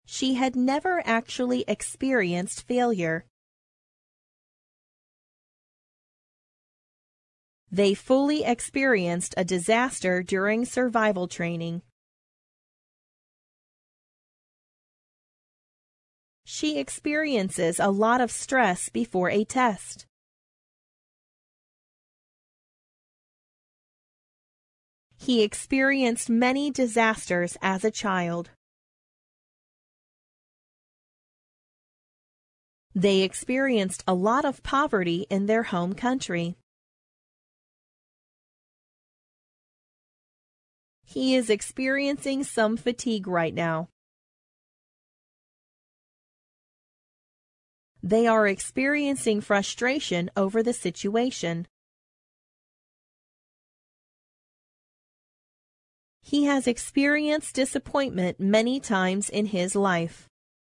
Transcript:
She had never actually experienced failure. They fully experienced a disaster during survival training. She experiences a lot of stress before a test. He experienced many disasters as a child. They experienced a lot of poverty in their home country. He is experiencing some fatigue right now. They are experiencing frustration over the situation. He has experienced disappointment many times in his life.